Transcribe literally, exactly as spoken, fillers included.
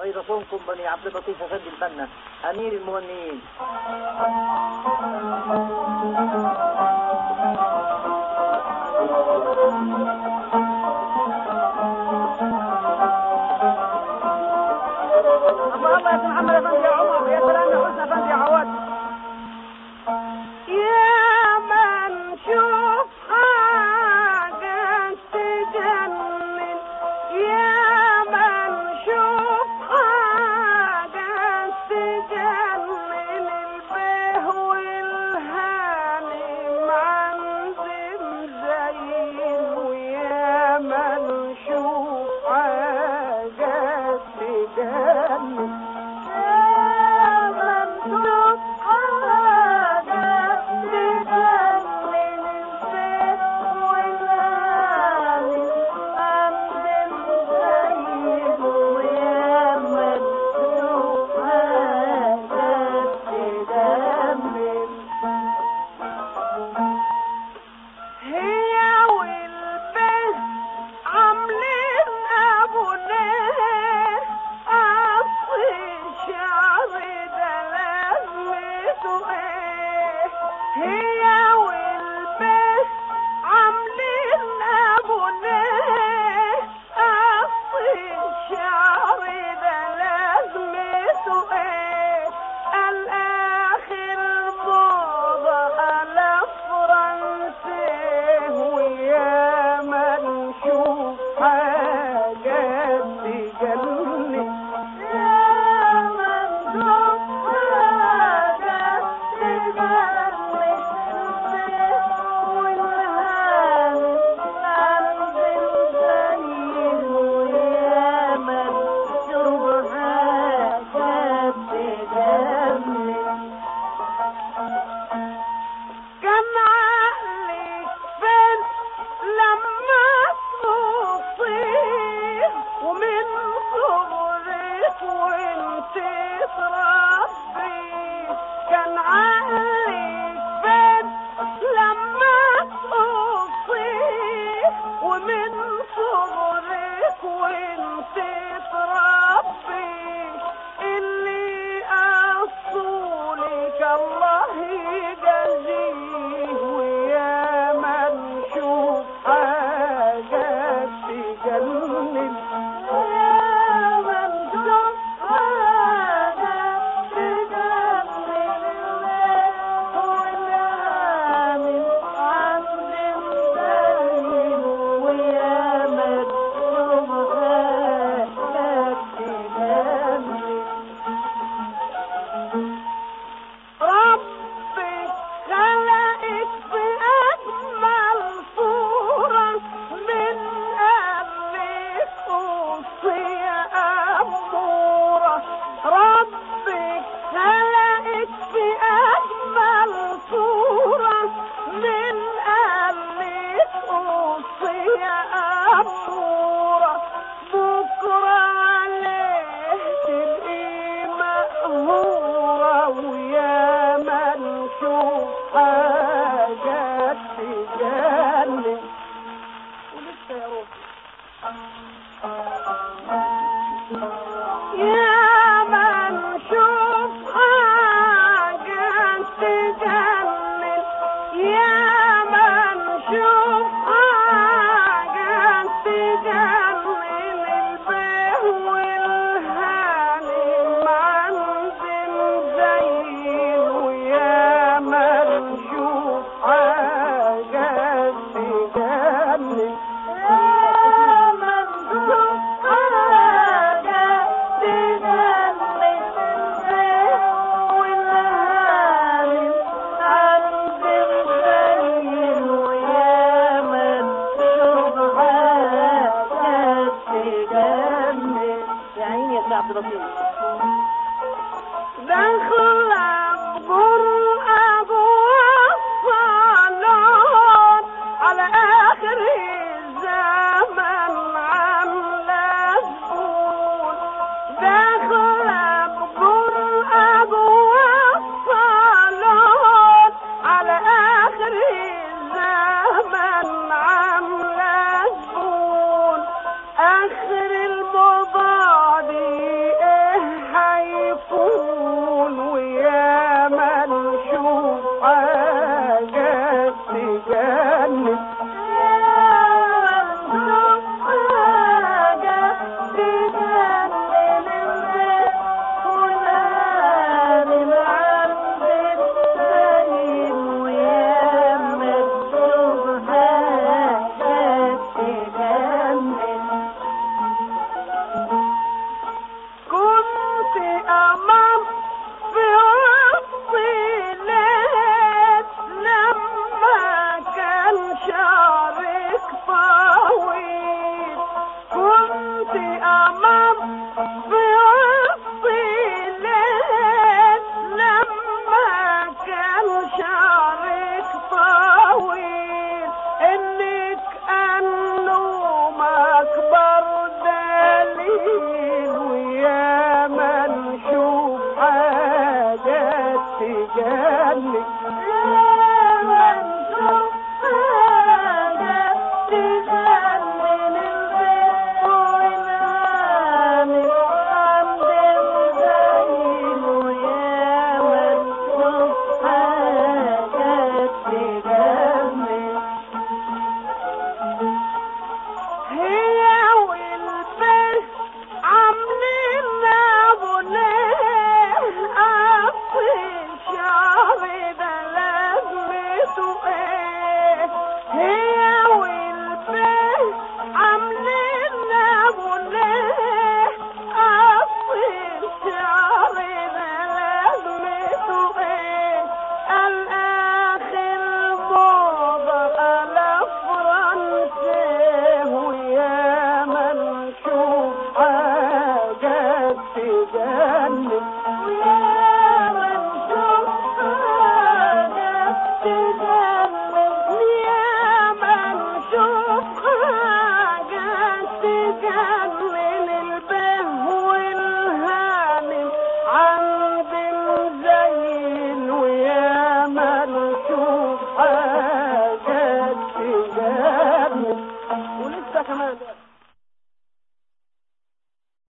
وإذا صومكم بني عبد اللطيف أفندي الفنة أمير المغنيين. الله الله يا محمد أفندي يا عمر، يا سلام يا حسن أفندي يا عواد. يا من شوف حاجة تجنن، يا من شوف حاجة تجنن، البه والهاني معندم زين، ويا من شوف حاجة تجنن، آخر المضاد تجنن يا منشوف حاجة تجنن البيت والعامل عند الزين ويا منشوف حاجة تجنن هي والبيت عاملين ابو ليه قصين شعر ده لازمته ايه هي والبيت عاملين ابو ليه قصين شعر ده لازمته ايه الاخر موضة على فرنسا ويا من نشوف حاجات تجنن